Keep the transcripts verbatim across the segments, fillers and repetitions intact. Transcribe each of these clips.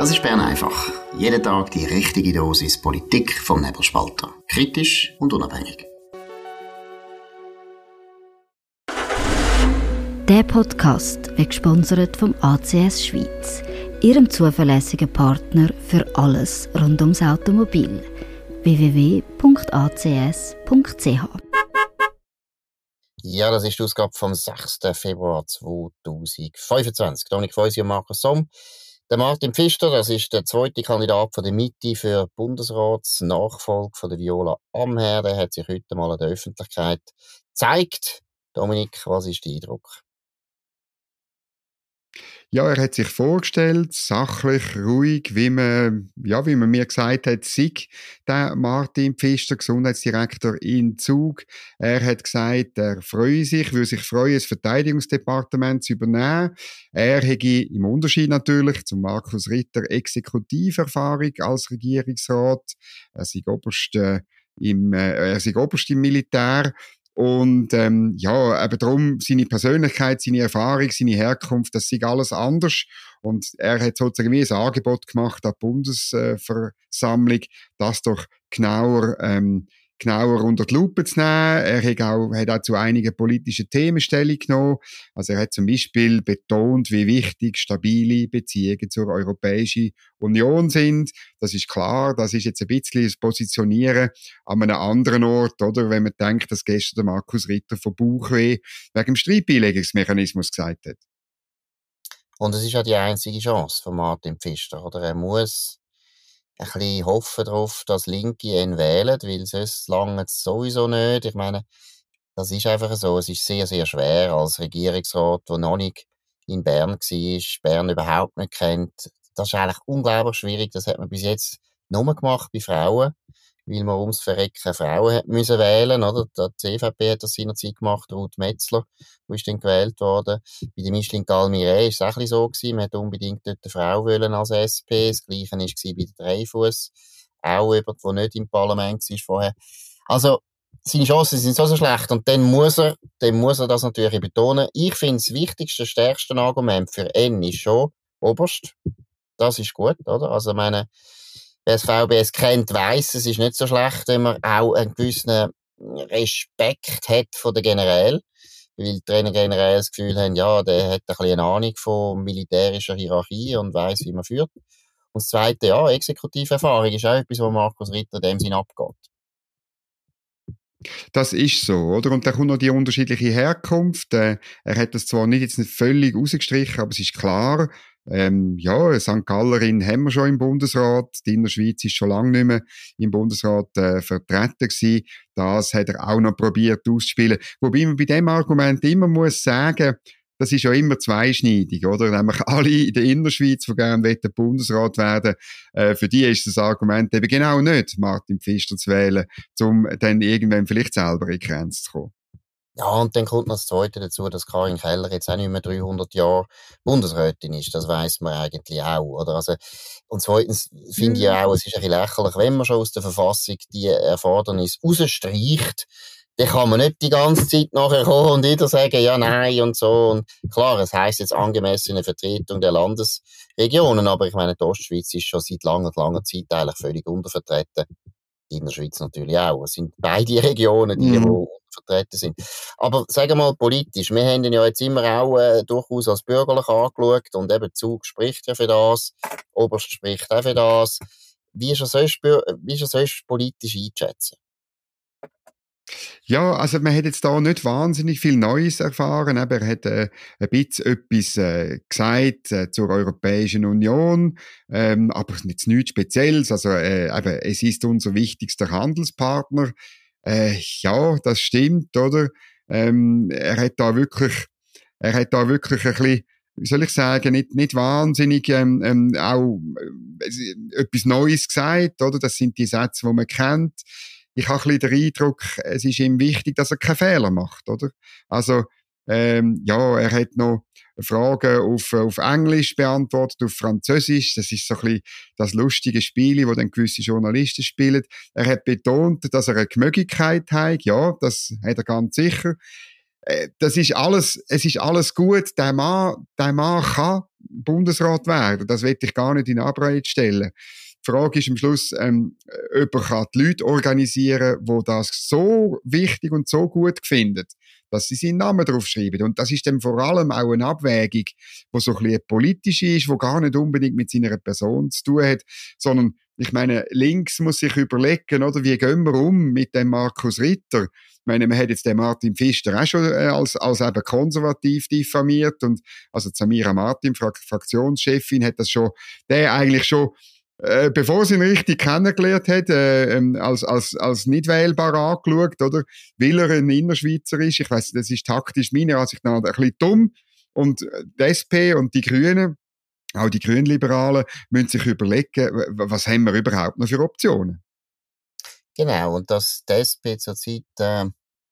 Das ist Bern einfach. Jeden Tag die richtige Dosis Politik vom Nebelspalter. Kritisch und unabhängig. Der Podcast wird gesponsert vom A C S Schweiz, Ihrem zuverlässigen Partner für alles rund ums Automobil. w w w punkt a c s punkt c h Ja, das ist die Ausgabe vom sechsten Februar zweitausendfünfundzwanzig. Dominik Feusi und Markus Somm. Der Martin Pfister, das ist der zweite Kandidat von der Mitte für die Bundesratsnachfolge von der Viola Amherd. Der hat sich heute mal an der Öffentlichkeit gezeigt. Dominik, was ist dein Eindruck? Ja, er hat sich vorgestellt, sachlich, ruhig, wie man, ja, wie man mir gesagt hat, sei der Martin Pfister, Gesundheitsdirektor in Zug. Er hat gesagt, er freue sich, würde sich freuen, das Verteidigungsdepartement zu übernehmen. Er hätte im Unterschied natürlich zum Markus Ritter Exekutiverfahrung als Regierungsrat. Er sei oberst, äh, im, äh, er sei oberst im Militär. Und ähm, ja, eben darum, seine Persönlichkeit, seine Erfahrung, seine Herkunft, das ist alles anders. Und er hat sozusagen wie ein Angebot gemacht an die Bundesversammlung, das doch genauer, ähm, genauer unter die Lupe zu nehmen. Er hat auch, hat auch zu einigen politischen Themen Stellung genommen. Also er hat zum Beispiel betont, wie wichtig stabile Beziehungen zur Europäischen Union sind. Das ist klar, das ist jetzt ein bisschen das Positionieren an einem anderen Ort, oder? Wenn man denkt, dass gestern der Markus Ritter von Bauchweh wegen dem Streitbeilegungsmechanismus gesagt hat. Und es ist ja die einzige Chance von Martin Pfister, oder? Er muss ein bisschen hoffen darauf, dass Linke ihn wählen, weil sonst lange es sowieso nicht. Ich meine, das ist einfach so. Es ist sehr, sehr schwer als Regierungsrat, der noch nicht in Bern war, Bern überhaupt nicht kennt. Das ist eigentlich unglaublich schwierig. Das hat man bis jetzt nur gemacht bei Frauen, weil man ums Verrecken Frauen hat müssen wählen, oder? Die C V P hat das seinerzeit gemacht, Ruth Metzler, wo ist dann gewählt worden. Bei der Micheline Galmire ist es auch ein bisschen so gewesen, man hat unbedingt dort eine Frau wollen als S P, das Gleiche war bei der Dreyfus, auch jemand, der nicht im Parlament war vorher. Also, seine Chancen sind so, so schlecht und dann muss er, dann muss er das natürlich betonen. Ich finde, das wichtigste, stärkste Argument für ihn ist schon Oberst. Das ist gut, oder? Also, ich meine, wer das V B S kennt, weiss, es ist nicht so schlecht, wenn man auch einen gewissen Respekt hat von den Generälen. Weil die Generäle das Gefühl haben, ja, der hat ein bisschen eine Ahnung von militärischer Hierarchie und weiss, wie man führt. Und das Zweite, ja, Exekutiverfahrung ist auch etwas, wo Markus Ritter dem Sinn abgeht. Das ist so, oder? Und dann kommt noch die unterschiedliche Herkunft. Äh, er hat das zwar nicht jetzt nicht völlig rausgestrichen, aber es ist klar, ähm, ja, Sankt Gallerin haben wir schon im Bundesrat. Die Innerschweiz ist schon lange nicht mehr im Bundesrat äh, vertreten gewesen. Das hat er auch noch probiert auszuspielen. Wobei man bei dem Argument immer muss sagen, das ist ja immer zweischneidig, oder? Nämlich alle in der Innerschweiz, die gerne wollen, Bundesrat werden, äh, für die ist das Argument eben genau nicht, Martin Pfister zu wählen, um dann irgendwann vielleicht selber in die Grenze zu kommen. Ja, und dann kommt noch das Zweite dazu, dass Karin Keller jetzt auch nicht mehr dreihundert Jahre Bundesrätin ist. Das weiss man eigentlich auch, oder? Also, und zweitens finde ich ja auch, es ist ein bisschen lächerlich, wenn man schon aus der Verfassung die Erfordernis rausstreicht, dann kann man nicht die ganze Zeit nachher kommen und wieder sagen, ja, nein und so. Und klar, es heisst jetzt angemessene Vertretung der Landesregionen, aber ich meine, die Ostschweiz ist schon seit langer, langer Zeit eigentlich völlig untervertreten. In der Schweiz natürlich auch. Es sind beide Regionen, die, mhm. die vertreten sind. Aber sagen wir mal politisch, wir haben ihn ja jetzt immer auch äh, durchaus als bürgerlich angeschaut und eben Zug spricht ja für das, Oberst spricht auch für das. Wie ist er sonst, wie ist er sonst politisch einzuschätzen? Ja, also man hat jetzt da nicht wahnsinnig viel Neues erfahren. Aber er hat äh, ein bisschen etwas äh, gesagt äh, zur Europäischen Union, ähm, aber jetzt nichts Spezielles. Also äh, eben, es ist unser wichtigster Handelspartner. Äh, ja, das stimmt, oder? Ähm, er hat da wirklich, er hat da wirklich ein bisschen, wie soll ich sagen, nicht, nicht wahnsinnig ähm, ähm, auch äh, etwas Neues gesagt, oder? Das sind die Sätze, die man kennt. Ich habe ein bisschen den Eindruck, es ist ihm wichtig, dass er keine Fehler macht, oder? Also, ähm, ja, er hat noch Fragen auf, auf Englisch beantwortet, auf Französisch. Das ist so ein bisschen das lustige Spiel, das dann gewisse Journalisten spielen. Er hat betont, dass er eine Gemögigkeit hat. Ja, das hat er ganz sicher. Äh, das ist alles, es ist alles gut. Der Mann, der Mann kann Bundesrat werden. Das will ich gar nicht in Abrede stellen. Die Frage ist am Schluss, ähm, ob er die Leute organisieren kann, die das so wichtig und so gut finden, dass sie seinen Namen draufschreiben. Und das ist dann vor allem auch eine Abwägung, die so ein bisschen politisch ist, die gar nicht unbedingt mit seiner Person zu tun hat, sondern ich meine, links muss sich überlegen, oder, wie gehen wir um mit dem Markus Ritter? Ich meine, man hat jetzt den Martin Pfister auch schon äh, als, als eben konservativ diffamiert und also Samira Martin, Frak- Fraktionschefin, hat das schon, der eigentlich schon Äh, bevor sie ihn richtig kennengelernt hat, äh, ähm, als, als, als nicht wählbar angeschaut, oder? Weil er ein Innerschweizer ist. Ich weiss, das ist taktisch meiner Ansicht nach ein bisschen dumm. Und die S P und die Grünen, auch die Grünliberalen, müssen sich überlegen, was haben wir überhaupt noch für Optionen? Genau, und dass die S P zurzeit äh,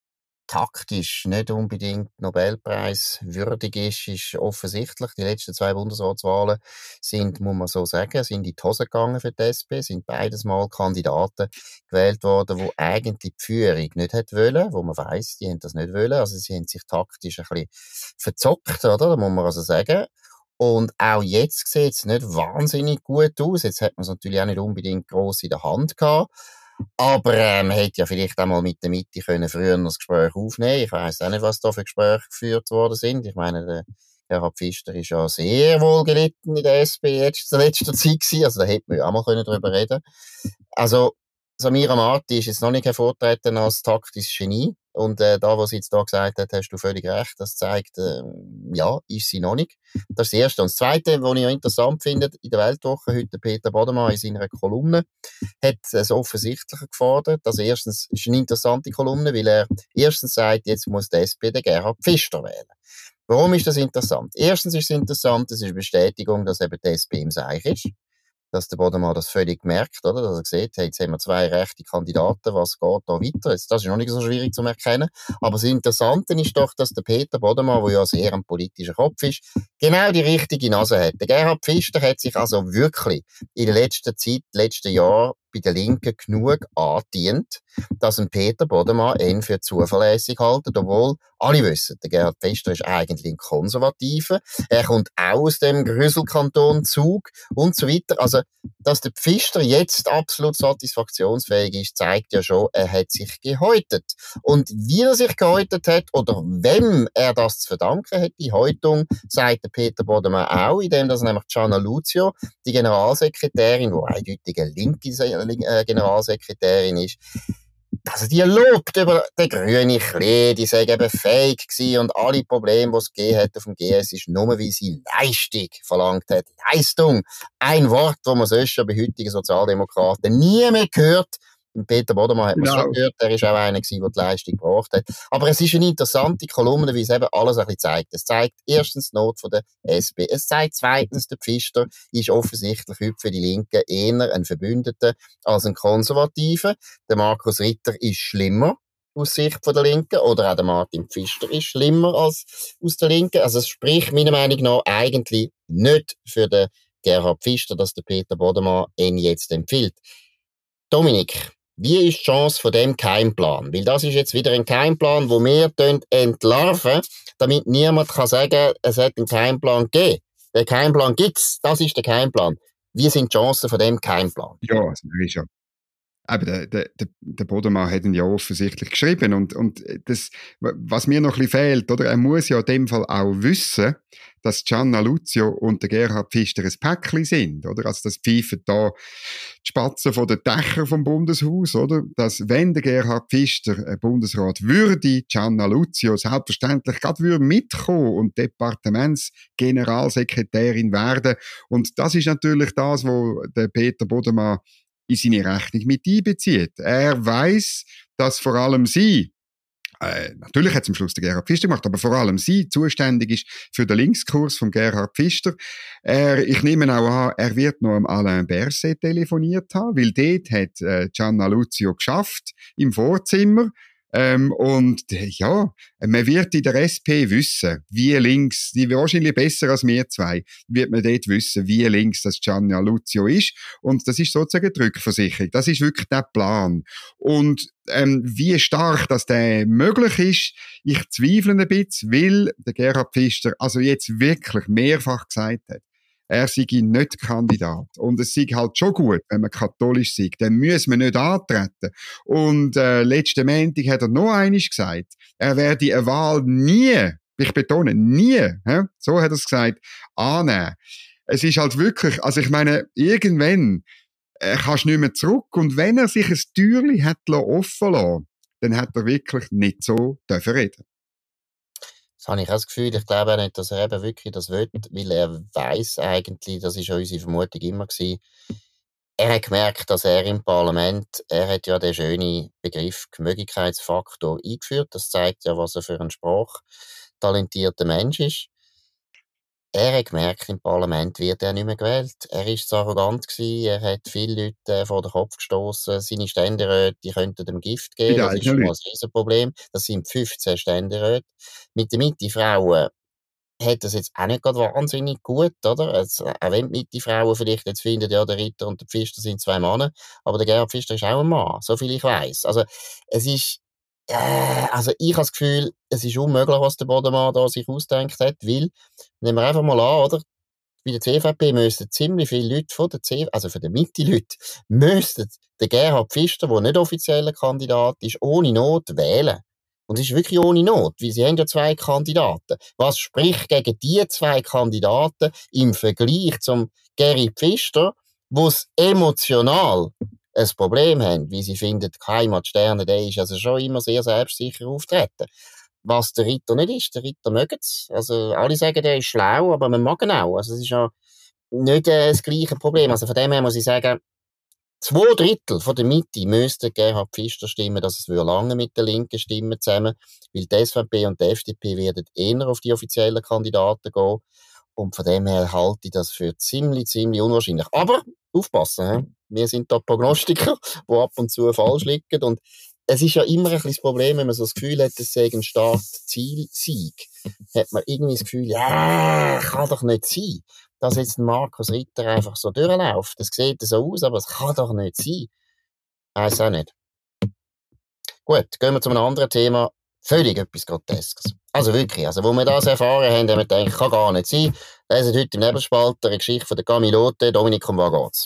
taktisch nicht unbedingt Nobelpreis würdig ist, ist offensichtlich. Die letzten zwei Bundesratswahlen sind, muss man so sagen, sind in die Hose gegangen für die S P, sind beides Mal Kandidaten gewählt worden, die eigentlich die Führung nicht hätten wollen, wo man weiss, die haben das nicht wollen. Also sie haben sich taktisch ein bisschen verzockt, oder? Da muss man also sagen. Und auch jetzt sieht es nicht wahnsinnig gut aus. Jetzt hat man es natürlich auch nicht unbedingt gross in der Hand gehabt. Aber äh, man hätte ja vielleicht auch mal mit der Mitte können früher das Gespräch aufnehmen. Ich weiss auch nicht, was da für Gespräche geführt worden sind. Ich meine, der Gerhard Pfister ist ja sehr wohl gelitten in der S P jetzt in letzter Zeit gewesen. Also da hätte man ja auch mal können drüber reden. Also Samira Marti ist jetzt noch nicht hervortreten als taktisches Genie. Und äh, da, was sie jetzt da gesagt hat, hast du völlig recht. Das zeigt, äh, ja, ist sie noch nicht. Das ist das Erste. Und das Zweite, was ich auch interessant finde, in der Weltwoche heute Peter Bodemann in seiner Kolumne hat es offensichtlich gefordert. Also erstens ist eine interessante Kolumne, weil er erstens sagt, jetzt muss die S P den Gerhard Pfister wählen. Warum ist das interessant? Erstens ist es interessant, es ist eine Bestätigung, dass eben die S P im Seich ist. Dass der Bodemann das völlig merkt, oder? Dass er sieht, hey, jetzt haben wir zwei rechte Kandidaten, was geht da weiter? Jetzt, das ist noch nicht so schwierig zu erkennen. Aber das Interessante ist doch, dass der Peter Bodemann, der ja sehr ein politischer Kopf ist, genau die richtige Nase hat. Der Gerhard Pfister hat sich also wirklich in der letzten Zeit, letzten Jahr bei der Linken genug angedient, dass ein Peter Bodemann ihn für zuverlässig halten, obwohl alle wissen, der Gerhard Pfister ist eigentlich ein Konservativer, er kommt auch aus dem Grüselkanton Zug und so weiter. Also, dass der Pfister jetzt absolut satisfaktionsfähig ist, zeigt ja schon, er hat sich gehäutet. Und wie er sich gehäutet hat, oder wem er das zu verdanken hat, die Häutung, sagt der Peter Bodemann auch, indem dass nämlich Gianna Luzio, die Generalsekretärin, die eindeutig eine linke Generalsekretärin ist, also die lobt über den grünen Klee, die sei eben fähig gewesen und alle Probleme, die es gegeben hat auf dem G S, ist nur, weil sie Leistung verlangt hat. Leistung! Ein Wort, das man sonst schon bei heutigen Sozialdemokraten nie mehr gehört. Und Peter Bodemann hat man Genau. schon gehört, er ist auch einer gewesen, der die Leistung gebracht hat. Aber es ist eine interessante Kolumne, weil es eben alles ein bisschen zeigt. Es zeigt erstens die Not von der S P. Es zeigt zweitens, der Pfister ist offensichtlich heute für die Linken eher ein Verbündeter als ein Konservativer. Der Markus Ritter ist schlimmer aus Sicht von der Linken, oder auch der Martin Pfister ist schlimmer als aus der Linken. Also es spricht meiner Meinung nach eigentlich nicht für den Gerhard Pfister, dass der Peter Bodemann ihn jetzt empfiehlt. Dominik, wie ist die Chance von dem Geheimplan? Weil das ist jetzt wieder ein Geheimplan, wo wir entlarven, damit niemand kann sagen, es hat einen Geheimplan gegeben. Der Geheimplan gibt's, das ist der Geheimplan. Wie sind die Chancen von dem Geheimplan? Ja, also, ist ja. Aber der, der, der Bodemann hat ihn ja offensichtlich geschrieben. Und, und das, was mir noch ein bisschen fehlt, oder? Er muss ja in dem Fall auch wissen, dass Gianna Luzio und der Gerhard Pfister ein Päckchen sind, oder? Also, das pfeifen da die Spatzen von den Dächern vom Bundeshaus, oder? Dass, wenn der Gerhard Pfister ein Bundesrat würde, Gianna Luzio selbstverständlich gerade würde mitkommen und Departementsgeneralsekretärin werden. Und das ist natürlich das, wo der Peter Bodemann in seine Rechnung mit einbezieht. Er weiss, dass vor allem sie, äh, natürlich hat es am Schluss der Gerhard Pfister gemacht, aber vor allem sie zuständig ist für den Linkskurs von Gerhard Pfister. Er, ich nehme auch an, er wird noch am Alain Berset telefoniert haben, weil dort hat äh, Gianna Luzio geschafft, im Vorzimmer. Ähm, und ja, man wird in der S P wissen, wie links, die wahrscheinlich besser als wir zwei, wird man dort wissen, wie links das Gianna Luzio ist. Und das ist sozusagen die Rückversicherung. Das ist wirklich der Plan. Und ähm, wie stark das der möglich ist, ich zweifle ein bisschen, weil der Gerhard Pfister also jetzt wirklich mehrfach gesagt hat, er sei nicht Kandidat. Und es sei halt schon gut, wenn man katholisch sei, dann muss man nicht antreten. Und äh, letzten Montag hat er noch einmal gesagt, er werde eine Wahl nie, ich betone, nie, hä? So hat er es gesagt, annehmen. Es ist halt wirklich, also ich meine, irgendwann äh, kannst du nicht mehr zurück. Und wenn er sich ein Türchen hat offen lassen, dann hat er wirklich nicht so dürfen reden. Das habe ich auch das Gefühl. Ich glaube auch nicht, dass er eben wirklich das will, weil er weiss eigentlich, das ist ja unsere Vermutung immer gewesen, er hat gemerkt, dass er im Parlament, er hat ja den schönen Begriff Gemöglichkeitsfaktor eingeführt. Das zeigt ja, was er für ein sprachtalentierter Mensch ist. Er hat gemerkt, im Parlament wird er nicht mehr gewählt. Er war zu arrogant gewesen, er hat viele Leute vor den Kopf gestoßen. Seine Ständeräte, die könnten dem Gift geben. Das ist schon mal ein Riesenproblem. Das sind fünfzehn Ständeräte. Mit den Mitte-Frauen hat das jetzt auch nicht gerade wahnsinnig gut, oder? Also, auch wenn die Mitte-Frauen vielleicht jetzt finden, ja, der Ritter und der Pfister sind zwei Männer, aber der Gerhard Pfister ist auch ein Mann, so viel ich weiss. Also, es ist, äh, also ich habe das Gefühl, es ist unmöglich, was der Bodemann da sich ausgedacht hat, weil, nehmen wir einfach mal an, oder? Bei der C V P müssten ziemlich viele Leute von der C V P, also von den Mitte-Leuten, müssten den Gerhard Pfister, der nicht offizieller Kandidat ist, ohne Not wählen. Und es ist wirklich ohne Not, weil sie haben ja zwei Kandidaten. Was spricht gegen die zwei Kandidaten im Vergleich zum Geri Pfister, wo es emotional ein Problem haben, wie sie finden, die Heimatsterne, der ist also schon immer sehr selbstsicher auftreten. Was der Ritter nicht ist, der Ritter mögt es. Also alle sagen, der ist schlau, aber man mag ihn auch. Also es ist ja nicht äh, das gleiche Problem. Also von dem her muss ich sagen, zwei Drittel von der Mitte müssten Gerhard Pfister stimmen, dass es lange mit den linken Stimmen zusammen, weil die S V P und die F D P werden eher auf die offiziellen Kandidaten gehen. Und von dem her halte ich das für ziemlich, ziemlich unwahrscheinlich. Aber aufpassen, he? Wir sind da Prognostiker, die ab und zu falsch liegen. Und es ist ja immer ein bisschen das Problem, wenn man so das Gefühl hat, es sei ein Start-Ziel-Sieg. Hat man irgendwie das Gefühl, ja, kann doch nicht sein, dass jetzt ein Markus Ritter einfach so durchläuft. Das sieht so aus, aber es kann doch nicht sein. Weiss auch nicht. Gut, gehen wir zu einem anderen Thema. Völlig etwas Groteskes. Also wirklich, also wo wir das erfahren haben, haben wir gedacht, kann gar nicht sein. Lesen heute im Nebelspalter eine Geschichte von der Camilote. Dominik, um was geht's?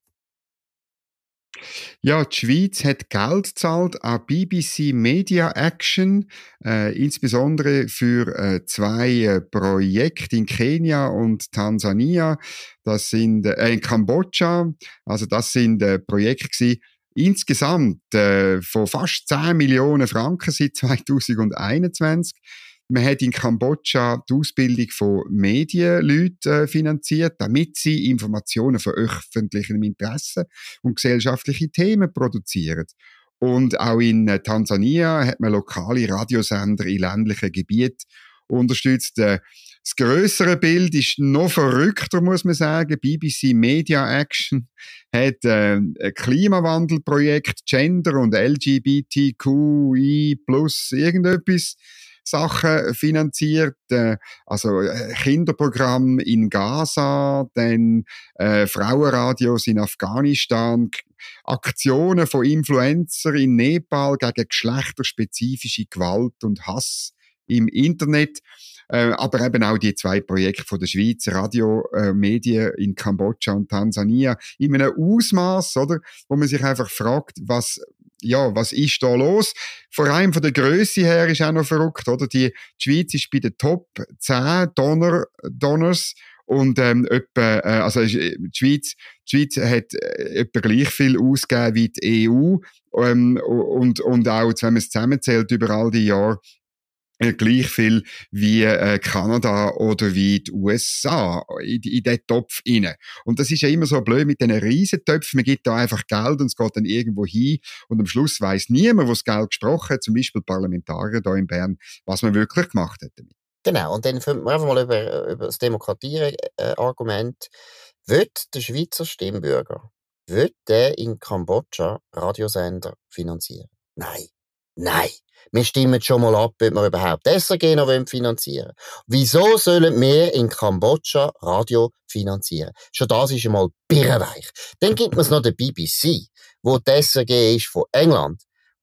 Ja, die Schweiz hat Geld gezahlt an B B C Media Action, äh, insbesondere für äh, zwei äh, Projekte in Kenia und Tansania. Das sind äh, in Kambodscha. Also das sind äh, Projekte gewesen, insgesamt äh, von fast zehn Millionen Franken seit zwanzig einundzwanzig. Man hat in Kambodscha die Ausbildung von Medienleuten äh, finanziert, damit sie Informationen von öffentlichem Interesse und gesellschaftliche Themen produzieren. Und auch in äh, Tansania hat man lokale Radiosender in ländlichen Gebieten unterstützt. Äh, das grössere Bild ist noch verrückter, muss man sagen. B B C Media Action hat äh, ein Klimawandelprojekt, Gender und L G B T Q I plus irgendetwas Sachen finanziert, äh, also äh, Kinderprogramm in Gaza, dann äh, Frauenradios in Afghanistan, Aktionen von Influencern in Nepal gegen geschlechterspezifische Gewalt und Hass im Internet, äh, aber eben auch die zwei Projekte von der Schweiz, Radiomedien äh, in Kambodscha und Tansania, in einem Ausmaß, oder, wo man sich einfach fragt, was ja, was ist da los? Vor allem von der Grösse her ist auch noch verrückt, oder? Die, die Schweiz ist bei den Top zehn Donor, Donors und ähm, etwa, äh, also die Schweiz, die Schweiz hat äh, etwa gleich viel ausgegeben wie die E U ähm, und, und auch, wenn man es zusammenzählt über all die Jahre, äh, gleich viel wie äh, Kanada oder wie die U S A in, in diesen Topf rein. Und das ist ja immer so blöd mit diesen Riesentöpfen. Man gibt da einfach Geld und es geht dann irgendwo hin und am Schluss weiss niemand, wo das Geld gesprochen hat, zum Beispiel Parlamentarier da in Bern, was man wirklich gemacht hat damit. Genau, und dann finden wir einfach mal über, über das Demokratie-Argument. Wird der Schweizer Stimmbürger, wird der in Kambodscha Radiosender finanzieren? Nein. Nein. Wir stimmen schon mal ab, ob wir überhaupt S R G noch finanzieren wollen. Wieso sollen wir in Kambodscha Radio finanzieren? Schon das ist einmal birrenweich. Dann gibt es noch den B B C, wo die S R G ist von England,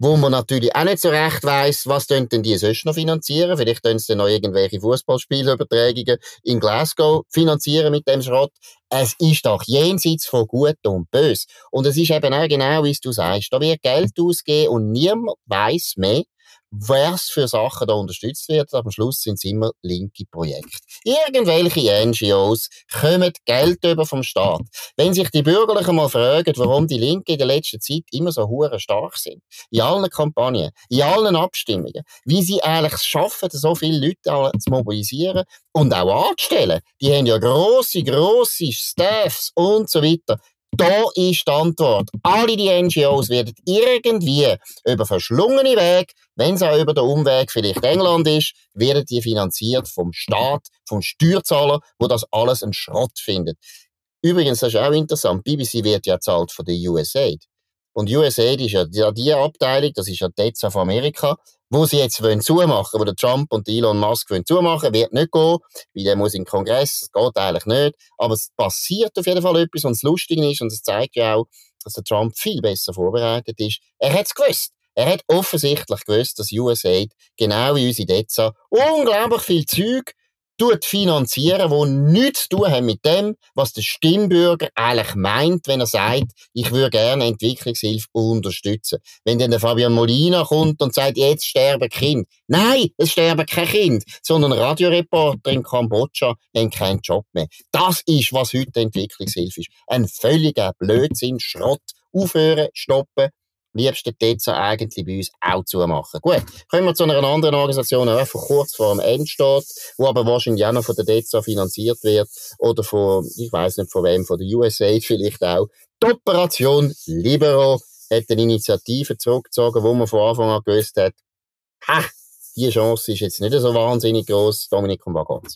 wo man natürlich auch nicht so recht weiss, was denn die sonst noch finanzieren. Vielleicht können sie dann noch irgendwelche Fußballspielübertragungen in Glasgow finanzieren mit dem Schrott. Es ist doch jenseits von Gut und Böse. Und es ist eben auch genau, wie du sagst, da wird Geld ausgegeben und niemand weiss mehr, was für Sachen da unterstützt werden. Aber am Schluss sind es immer linke Projekte. Irgendwelche N G Os kommen Geld über vom Staat. Wenn sich die Bürgerlichen mal fragen, warum die Linken in der letzten Zeit immer so hure stark sind, in allen Kampagnen, in allen Abstimmungen, wie sie eigentlich es schaffen, so viele Leute zu mobilisieren und auch anzustellen. Die haben ja grosse, grosse Staffs und so weiter. Da ist die Antwort. Alle die N G Os werden irgendwie über verschlungene Wege, wenn es auch über den Umweg vielleicht England ist, werden die finanziert vom Staat, vom Steuerzahler, wo das alles ein Schrott findet. Übrigens, das ist auch interessant, B B C wird ja gezahlt von der U S A I D. Und U S A I D ist ja die, die Abteilung, das ist ja die E Z A von Amerika, wo sie jetzt wollen zumachen, wo der Trump und Elon Musk wollen zumachen, wird nicht gehen, weil der muss in den Kongress, das geht eigentlich nicht, aber es passiert auf jeden Fall etwas und das Lustige ist, und es zeigt ja auch, dass der Trump viel besser vorbereitet ist, er hat es gewusst. Er hat offensichtlich gewusst, dass U S A I D, genau wie unsere D E Z A, unglaublich viel Zeug tut finanzieren, wo nichts zu tun haben mit dem, was der Stimmbürger eigentlich meint, wenn er sagt, ich würde gerne Entwicklungshilfe unterstützen. Wenn dann der Fabian Molina kommt und sagt, jetzt sterben Kinder. Nein, es sterben keine Kinder, sondern Radioreporter in Kambodscha haben keinen Job mehr. Das ist, was heute Entwicklungshilfe ist. Ein völliger Blödsinn, Schrott. Aufhören, stoppen. Liebsten D E Z A eigentlich bei uns auch zumachen. Gut, kommen wir zu einer anderen Organisation, die einfach kurz vor dem Ende steht, die aber wahrscheinlich auch noch von der D E Z A finanziert wird oder von, ich weiss nicht von wem, von der U S A I D vielleicht auch. Die Operation Libero hat eine Initiative zurückgezogen, wo man von Anfang an gewusst hat, ha, die Chance ist jetzt nicht so wahnsinnig gross. Dominik, um was geht's?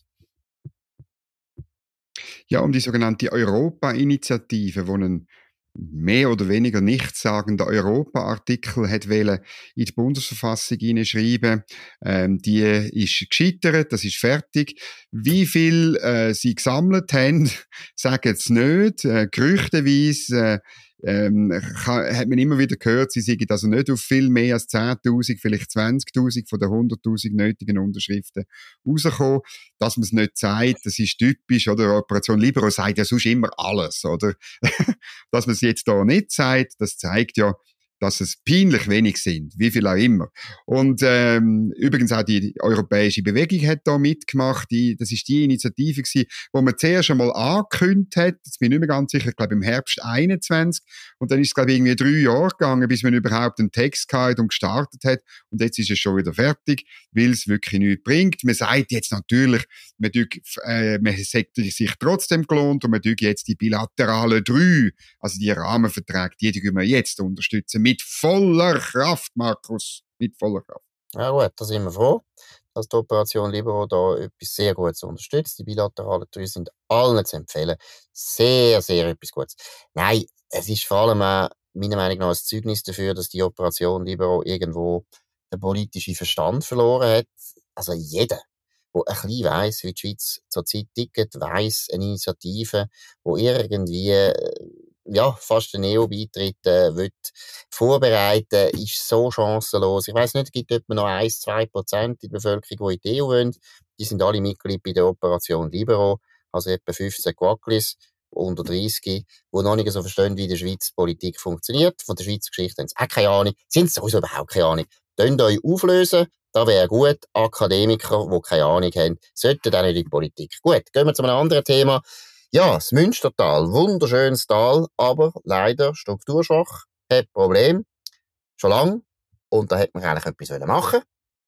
Ja, um die sogenannte Europa-Initiative, die einen mehr oder weniger nichtssagender Europa-Artikel hat wollen in die Bundesverfassung hineinschreiben. Ähm, die ist gescheitert, das ist fertig. Wie viel äh, sie gesammelt haben, sagen sie nicht. Äh, gerüchteweise äh, ähm, kann, hat man immer wieder gehört, sie seien also nicht auf viel mehr als zehntausend, vielleicht zwanzigtausend von den hunderttausend nötigen Unterschriften rausgekommen. Dass man es nicht sagt, das ist typisch, oder? Operation Libero sagt ja sonst immer alles, oder? Dass man es jetzt da nicht sagt, das zeigt ja, dass es peinlich wenig sind, wie viel auch immer. Und ähm, übrigens auch die europäische Bewegung hat da mitgemacht. Die, das ist die Initiative gewesen, wo man zuerst einmal angekündigt hat, jetzt bin ich nicht mehr ganz sicher, ich glaube im Herbst einundzwanzig, und dann ist es glaube ich irgendwie drei Jahre gegangen, bis man überhaupt einen Text gehabt und gestartet hat, und jetzt ist es schon wieder fertig, weil es wirklich nichts bringt. Man sagt jetzt natürlich, man, äh, man hätte sich trotzdem gelohnt und man tut jetzt die bilateralen drei, also die Rahmenverträge, die die wir jetzt unterstützen, mit voller Kraft, Markus, mit voller Kraft. Ja gut, da sind wir froh, dass die Operation Libero da etwas sehr Gutes unterstützt. Die bilateralen drei sind allen zu empfehlen. Sehr, sehr etwas Gutes. Nein, es ist vor allem auch meiner Meinung nach ein Zeugnis dafür, dass die Operation Libero irgendwo den politischen Verstand verloren hat. Also jeder, der ein bisschen weiss, wie die Schweiz zurzeit tickt, weiss eine Initiative, die irgendwie ja, fast den E U-Beitritt äh, will vorbereiten, ist so chancenlos. Ich weiss nicht, es gibt etwa noch ein bis zwei Prozent in der Bevölkerung, die in die E U wollen. Die sind alle Mitglied bei der Operation Libero, also etwa fünfzehn Quacklis unter dreißig, die noch nicht so verstehen, wie in der Schweiz Politik funktioniert. Von der Schweizer Geschichte haben sie auch keine Ahnung. Sie haben sowieso überhaupt keine Ahnung. Könnt euch auflösen, da wäre gut. Akademiker, die keine Ahnung haben, sollten auch nicht in die Politik. Gut, gehen wir zu einem anderen Thema. Ja, das Münstertal, wunderschönes Tal, aber leider strukturschwach, hat Problem, schon lange, und da hätte man eigentlich etwas machen wollen.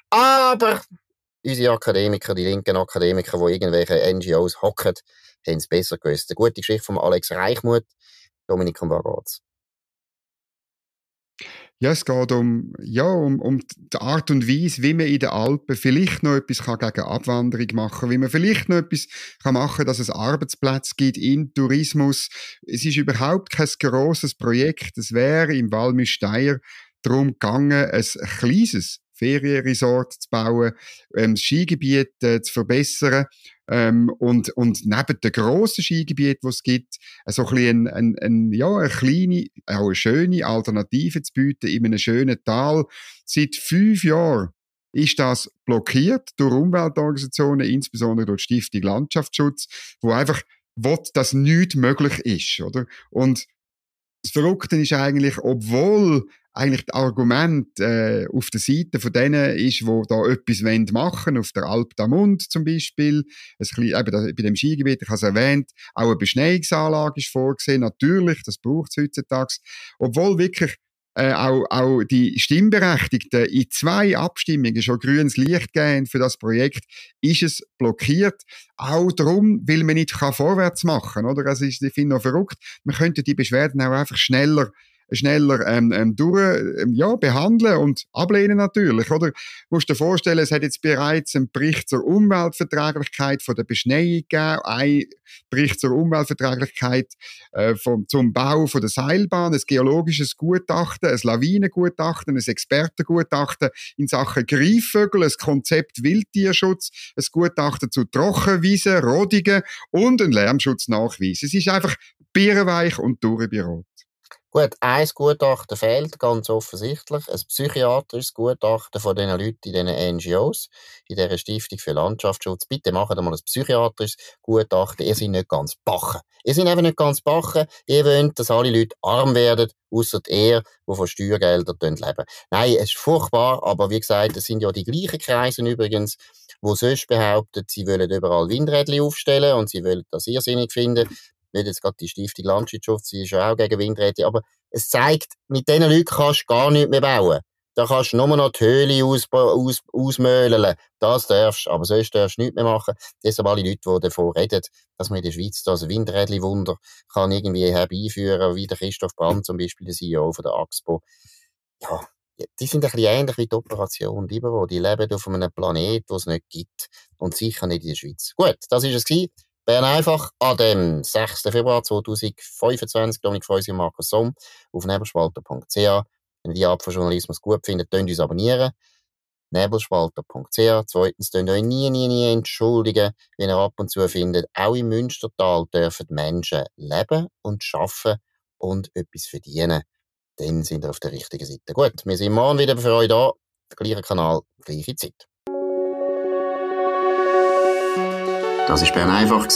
Aber unsere Akademiker, die linken Akademiker, die irgendwelche N G Os hocken, haben es besser gewusst. Eine gute Geschichte von Alex Reichmuth. Dominik, um was geht's? Ja, es geht um, ja, um, um die Art und Weise, wie man in den Alpen vielleicht noch etwas kann gegen Abwanderung machen kann, wie man vielleicht noch etwas kann machen kann, dass es Arbeitsplätze gibt im Tourismus. Es ist überhaupt kein grosses Projekt. Es wäre im Val Müsteier darum gegangen, ein kleines Ferienresort zu bauen, ähm, das Skigebiet äh, zu verbessern ähm, und, und neben den grossen Skigebieten, die es gibt, so ein bisschen ein, ein, ein, ja, eine kleine, auch eine schöne Alternative zu bieten in einem schönen Tal. Seit fünf Jahren ist das blockiert durch Umweltorganisationen, insbesondere durch die Stiftung Landschaftsschutz, wo einfach will, dass nichts möglich ist, oder? Und das Verrückte ist eigentlich, obwohl eigentlich das Argument äh, auf der Seite von denen ist, die da etwas machen wollen, auf der Alp d'Amont zum Beispiel, ein bisschen, eben da, bei dem Skigebiet, ich habe es erwähnt, auch eine Beschneiungsanlage ist vorgesehen, natürlich, das braucht es heutzutage, obwohl wirklich Äh, auch, auch die Stimmberechtigten in zwei Abstimmungen schon grünes Licht geben für das Projekt, ist es blockiert. Auch darum, weil man nicht kann vorwärts machen kann. Also ich finde noch verrückt, man könnte die Beschwerden auch einfach schneller schneller ähm, ähm, durch, ähm, ja, behandeln und ablehnen natürlich, oder? Du musst dir vorstellen, es hat jetzt bereits einen Bericht zur Umweltverträglichkeit von der Beschneiung gegeben, ein Bericht zur Umweltverträglichkeit äh, vom, zum Bau von der Seilbahn, ein geologisches Gutachten, ein Lawinengutachten, ein Expertengutachten in Sachen Greifvögel, ein Konzept Wildtierschutz, ein Gutachten zu Trockenwiesen, Rodungen und ein Lärmschutznachweis. Es ist einfach birrenweich und durchbürot. Gut, ein Gutachten fehlt, ganz offensichtlich. Ein psychiatrisches Gutachten von diesen Leuten in diesen N G Os, in dieser Stiftung für Landschaftsschutz. Bitte macht mal ein psychiatrisches Gutachten. Ihr seid nicht ganz bachen. Ihr seid einfach nicht ganz bachen. Ihr wollt, dass alle Leute arm werden, ausser ihr, die von Steuergeldern leben. Nein, es ist furchtbar, aber wie gesagt, es sind ja die gleichen Kreise übrigens, die sonst behaupten, sie wollen überall Windräder aufstellen und sie wollen das irrsinnig finden. Nicht jetzt gerade die Stiftung Landschaftsschutz, sie ist ja auch gegen Windräder, aber es zeigt, mit diesen Leuten kannst du gar nichts mehr bauen. Da kannst du nur noch die Höhle aus, aus, ausmöhlen. Das darfst du, aber sonst darfst du nichts mehr machen. Deshalb alle Leute, die davon reden, dass man in der Schweiz das Windrädli-Wunder kann irgendwie herbeiführen, wie der Christoph Brandt zum Beispiel, der C E O von der AXPO. Ja, die sind ein bisschen ähnlich wie die Operation Libero. Die leben auf einem Planeten, den es nicht gibt. Und sicher nicht in der Schweiz. Gut, das war es gewesen. Bern einfach an dem sechsten Februar zweitausendfünfundzwanzig. Dominik Freusi und Markus Somm auf nebelspalter punkt c h. Wenn ihr die Art von Journalismus gut findet, könnt ihr uns abonnieren. nebelspalter punkt c h. Zweitens, könnt ihr euch nie, nie, nie entschuldigen, wenn ihr ab und zu findet, auch im Münstertal dürfen Menschen leben und arbeiten und etwas verdienen. Dann sind ihr auf der richtigen Seite. Gut, wir sind morgen wieder für euch da. Der gleiche Kanal, gleiche Zeit. Das war Bern einfach.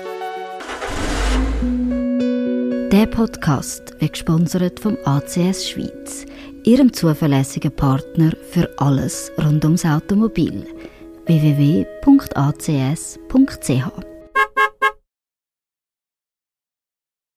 Der Podcast wird gesponsert vom A C S Schweiz, ihrem zuverlässigen Partner für alles rund ums Automobil. w w w punkt a c s punkt c h